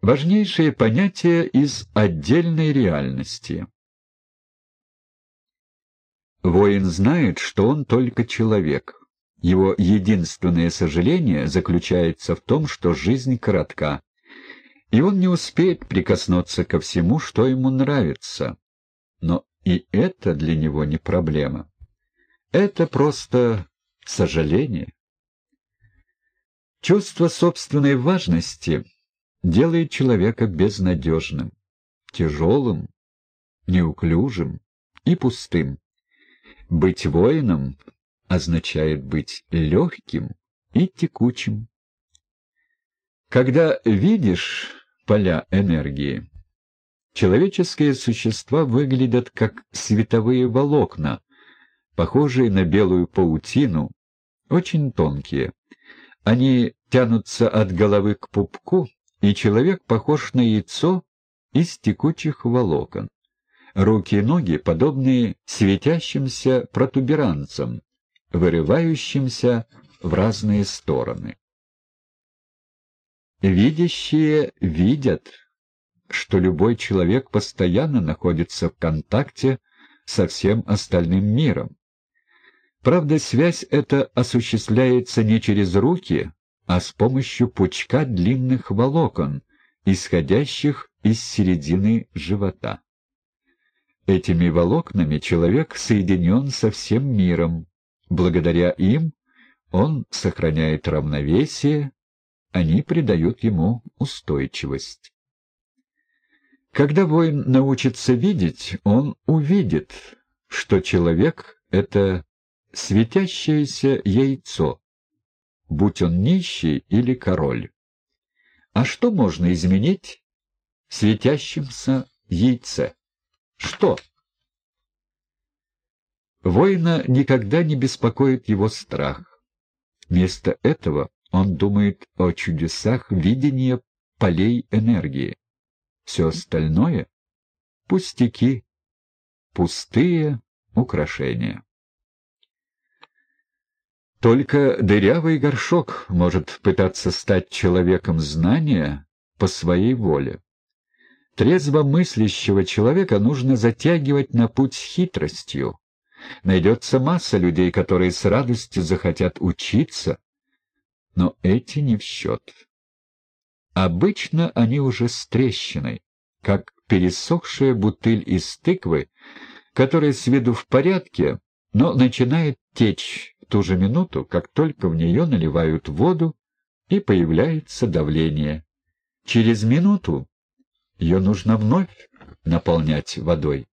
Важнейшие понятия из отдельной реальности. Воин знает, что он только человек. Его единственное сожаление заключается в том, что жизнь коротка, и он не успеет прикоснуться ко всему, что ему нравится. Но и это для него не проблема. Это просто сожаление. Чувство собственной важности делает человека безнадежным, тяжелым, неуклюжим и пустым. Быть воином означает быть легким и текучим. Когда видишь поля энергии, человеческие существа выглядят как световые волокна, похожие на белую паутину, очень тонкие. Они тянутся от головы к пупку, и человек похож на яйцо из текучих волокон. Руки и ноги подобны светящимся протуберанцам, вырывающимся в разные стороны. Видящие видят, что любой человек постоянно находится в контакте со всем остальным миром. Правда, связь эта осуществляется не через руки, а с помощью пучка длинных волокон, исходящих из середины живота. Этими волокнами человек соединен со всем миром. Благодаря им он сохраняет равновесие, они придают ему устойчивость. Когда воин научится видеть, он увидит, что человек — это светящееся яйцо, будь он нищий или король. А что можно изменить в светящемся яйце? Что? Воина никогда не беспокоит его страх. Вместо этого он думает о чудесах видения полей энергии. Все остальное — пустяки, пустые украшения. Только дырявый горшок может пытаться стать человеком знания по своей воле. Трезво мыслящего человека нужно затягивать на путь с хитростью. Найдется масса людей, которые с радостью захотят учиться, но эти не в счет. Обычно они уже с трещиной, как пересохшая бутыль из тыквы, которая с виду в порядке, но начинает течь в ту же минуту, как только в нее наливают воду и появляется давление. Через минуту ее нужно вновь наполнять водой.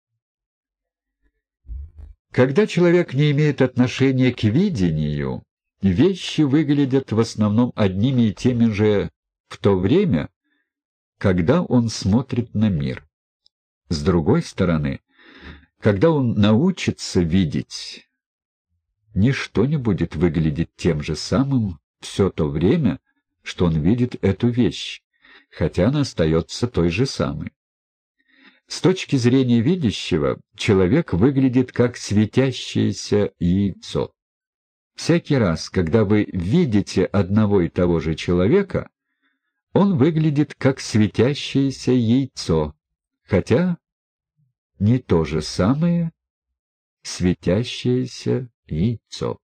Когда человек не имеет отношения к видению, вещи выглядят в основном одними и теми же в то время, когда он смотрит на мир. С другой стороны, когда он научится видеть, ничто не будет выглядеть тем же самым все то время, что он видит эту вещь, хотя она остается той же самой. С точки зрения видящего, человек выглядит как светящееся яйцо. Всякий раз, когда вы видите одного и того же человека, он выглядит как светящееся яйцо, хотя не то же самое светящееся яйцо.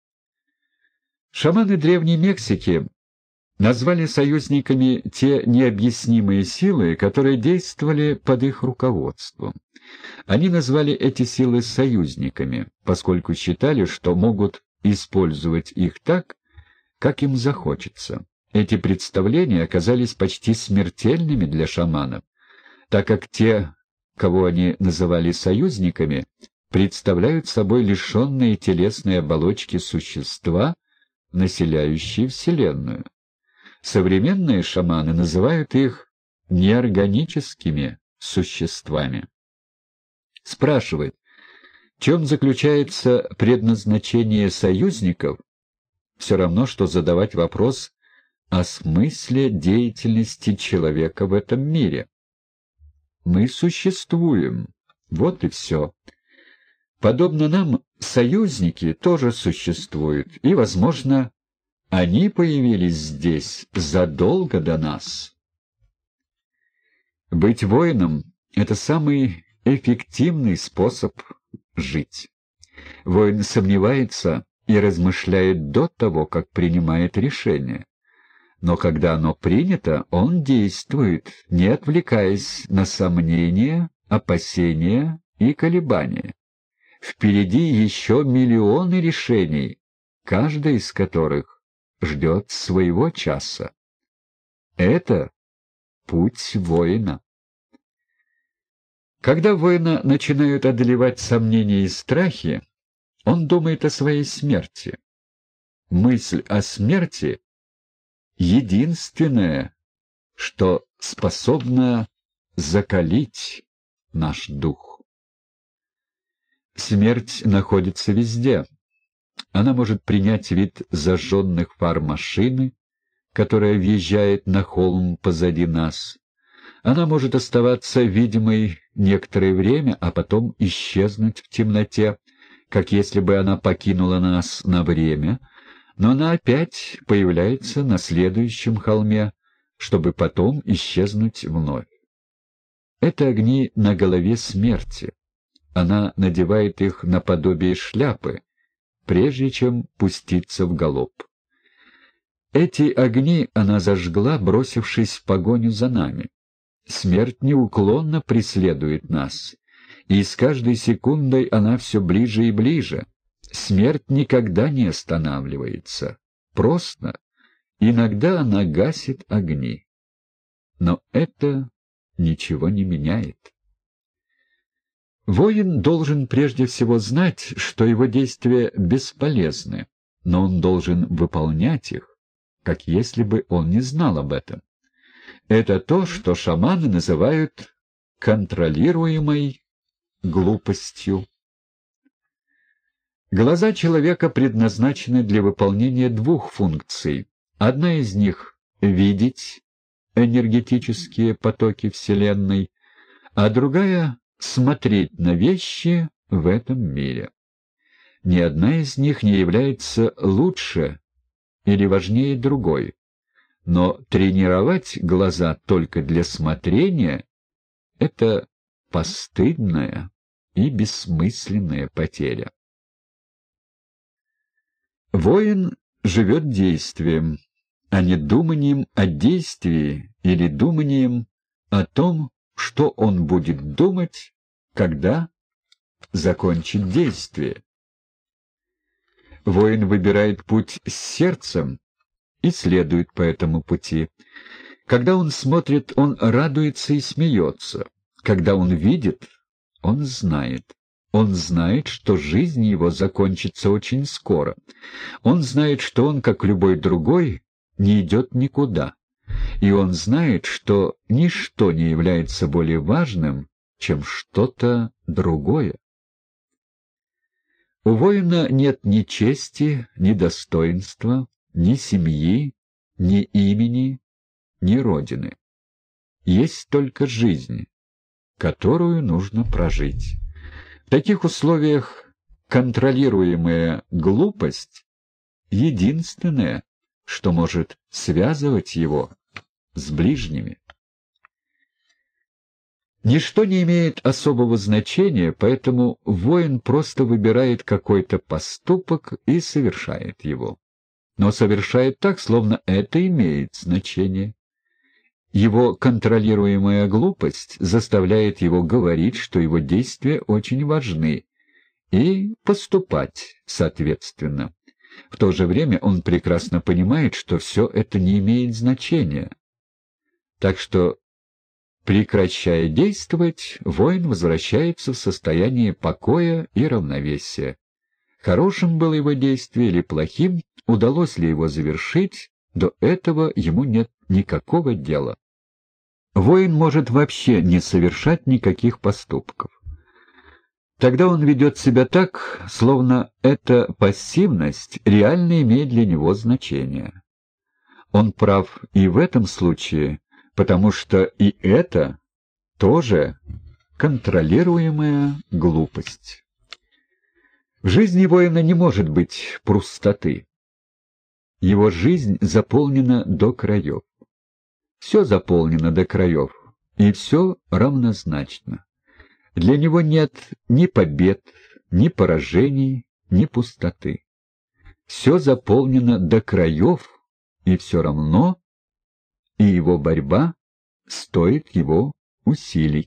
Шаманы Древней Мексики назвали союзниками те необъяснимые силы, которые действовали под их руководством. Они назвали эти силы союзниками, поскольку считали, что могут использовать их так, как им захочется. Эти представления оказались почти смертельными для шаманов, так как те, кого они называли союзниками, представляют собой лишенные телесной оболочки существа, населяющие Вселенную. Современные шаманы называют их неорганическими существами. Спрашивает, в чем заключается предназначение союзников, все равно, что задавать вопрос о смысле деятельности человека в этом мире. Мы существуем, вот и все. Подобно нам, союзники тоже существуют, и, возможно, они появились здесь задолго до нас. Быть воином — это самый эффективный способ жить. Воин сомневается и размышляет до того, как принимает решение. Но когда оно принято, он действует, не отвлекаясь на сомнения, опасения и колебания. Впереди еще миллионы решений, каждая из которых ждет своего часа. Это путь воина. Когда воина начинают одолевать сомнения и страхи, он думает о своей смерти. Мысль о смерти — единственное, что способно закалить наш дух. Смерть находится везде. Она может принять вид зажженных фар машины, которая въезжает на холм позади нас. Она может оставаться видимой некоторое время, а потом исчезнуть в темноте, как если бы она покинула нас на время, но она опять появляется на следующем холме, чтобы потом исчезнуть вновь. Это огни на голове смерти. Она надевает их наподобие шляпы, прежде чем пуститься в галоп. Эти огни она зажгла, бросившись в погоню за нами. Смерть неуклонно преследует нас, и с каждой секундой она все ближе и ближе. Смерть никогда не останавливается. Просто иногда она гасит огни. Но это ничего не меняет. Воин должен прежде всего знать, что его действия бесполезны, но он должен выполнять их, как если бы он не знал об этом. Это то, что шаманы называют контролируемой глупостью. Глаза человека предназначены для выполнения двух функций. Одна из них — видеть энергетические потоки Вселенной, а другая — смотреть на вещи в этом мире. Ни одна из них не является лучше или важнее другой. Но тренировать глаза только для смотрения — это постыдная и бессмысленная потеря. Воин живет действием, а не думанием о действии или думанием о том, что он будет думать, когда закончит действие. Воин выбирает путь с сердцем и следует по этому пути. Когда он смотрит, он радуется и смеется. Когда он видит, он знает. Он знает, что жизнь его закончится очень скоро. Он знает, что он, как любой другой, не идет никуда. И он знает, что ничто не является более важным, чем что-то другое. У воина нет ни чести, ни достоинства, ни семьи, ни имени, ни родины. Есть только жизнь, которую нужно прожить. В таких условиях контролируемая глупость — единственное, что может связывать его с ближними. Ничто не имеет особого значения, поэтому воин просто выбирает какой-то поступок и совершает его. Но совершает так, словно это имеет значение. Его контролируемая глупость заставляет его говорить, что его действия очень важны, и поступать соответственно. В то же время он прекрасно понимает, что все это не имеет значения. Так что, прекращая действовать, воин возвращается в состояние покоя и равновесия. Хорошим было его действие или плохим, удалось ли его завершить, до этого ему нет никакого дела. Воин может вообще не совершать никаких поступков. Тогда он ведет себя так, словно эта пассивность реально имеет для него значение. Он прав и в этом случае, потому что и это тоже контролируемая глупость. В жизни воина не может быть пустоты. Его жизнь заполнена до краев. Все заполнено до краев, и все равнозначно. Для него нет ни побед, ни поражений, ни пустоты. Все заполнено до краев, и все равно, и его борьба стоит его усилий.